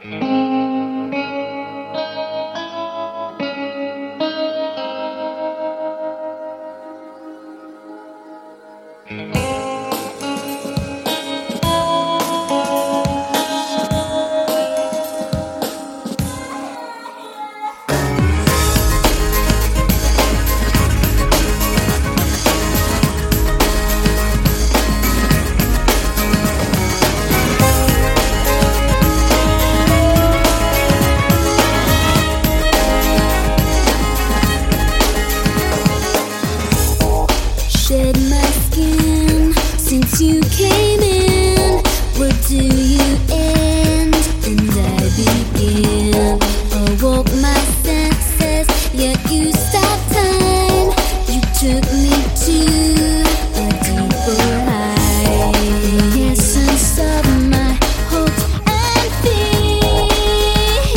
Shed my skin since you came in. Where do you end and I begin? Awoke my senses, yet you stopped time. You took me to a deeper high. The essence of my hopes and fears.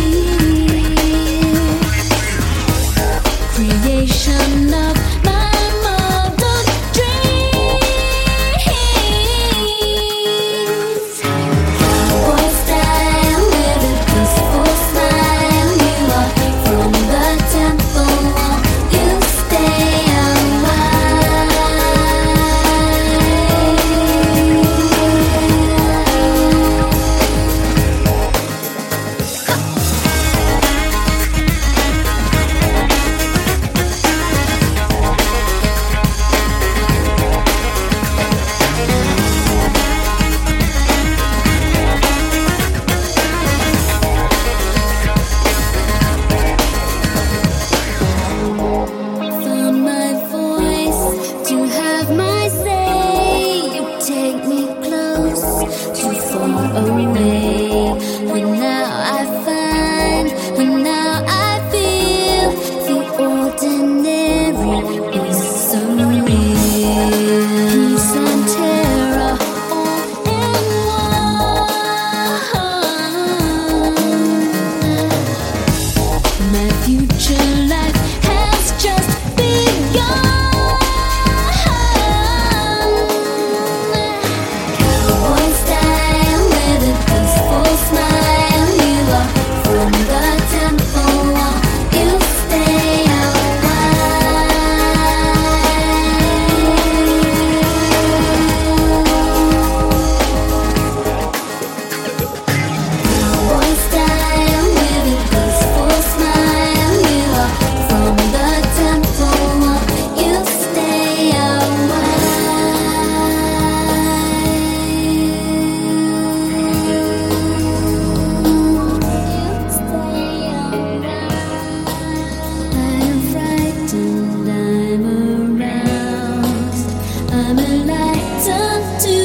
Creation of my away, and now I find, and now I feel the ordinary is so real. Peace and terror all in one. My future life has just begun. I'm a light unto